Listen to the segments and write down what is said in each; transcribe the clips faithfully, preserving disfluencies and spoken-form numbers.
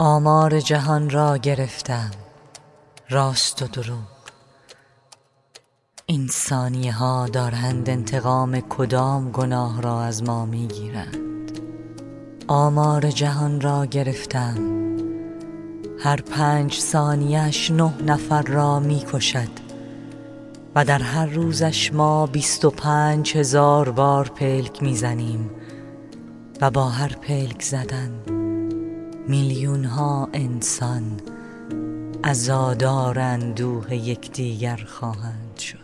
آمار جهان را گرفتم، راست و دروغ. این ثانیه ها دارند انتقام کدام گناه را از ما می گیرند. آمار جهان را گرفتم، هر پنج ثانیه‌اش نه نفر را می کشد و در هر روزش ما بیست و پنج هزار بار پلک می زنیم و با هر پلک زدن میلیون ها انسان عزادار اندوه یکدیگر خواهند شد.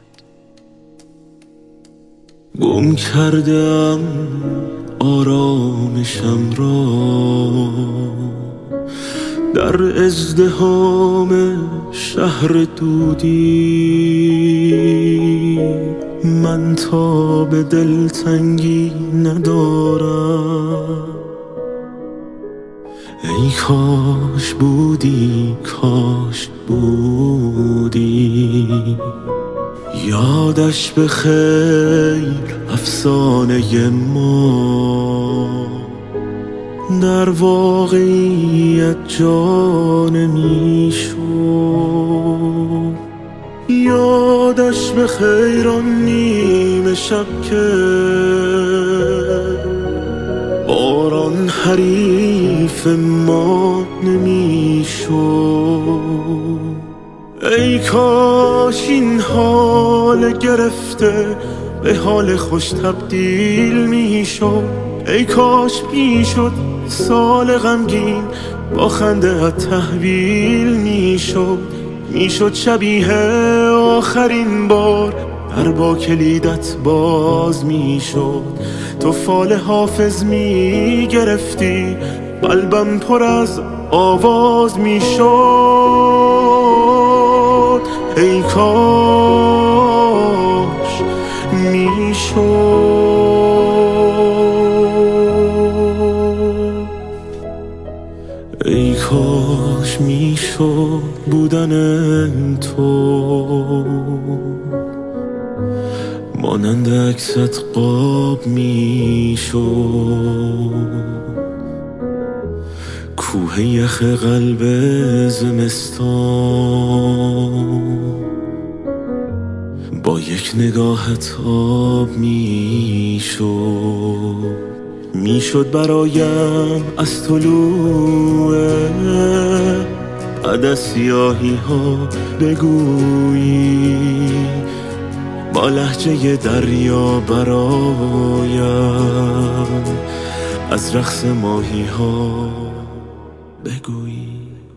گم کردم آرامشم را در ازدحام شهر دودی، من تا به دلتنگی ندارم. ای کاش بودی، کاش بودی، یادش به خیر افسانه ما در واقعیت جا نمی‌شد. یادش به خیر آن نیمه شب که باران حریف ما نمی‌شد. ای کاش این حال گرفته به حال خوش تبدیل میشد. ای کاش میشد سال غمگین با خنده تحویل میشد. میشد شبیه آخرین بار در با کلیدت باز میشد. تو فال حافظ میگرفتی، قلبم پر از آواز میشد. ای کاش میشد، ای کاش میشد بودن تو مانند عکست قاب میشد. کوه یخ قلب زمستان با یک نگاهت آب میشد. میشد برایم از طلوع بعد از سیاهی ها بگویی، با لهجه دریا برایم از رقص ماهی ها بگویی.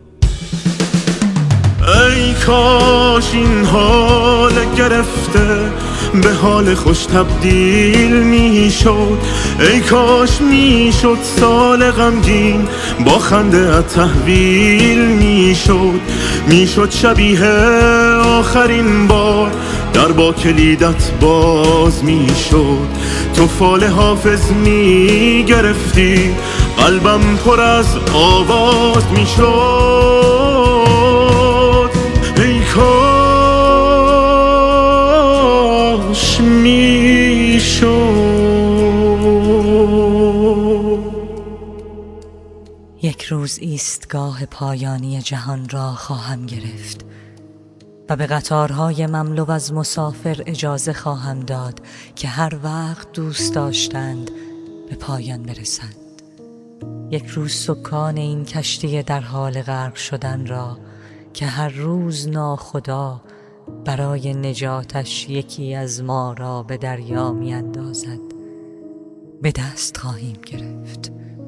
ای کاش این حال گرفته به حال خوش تبدیل میشد. ای کاش میشد سال غمگین با خنده تحویل میشد. میشد شبیه آخرین بار در با کلیدت باز میشد. تو فال حافظ میگرفتی، قلبم پر از آواز میشد. ای کاش میشد. یک روز ایستگاه پایانی جهان را خواهم گرفت و به قطارهای مملو از مسافر اجازه خواهم داد که هر وقت دوست داشتند به پایان برسند. یک روز سکان این کشتی در حال غرق شدن را که هر روز ناخدا برای نجاتش یکی از ما را به دریا می اندازد به دست خواهیم گرفت.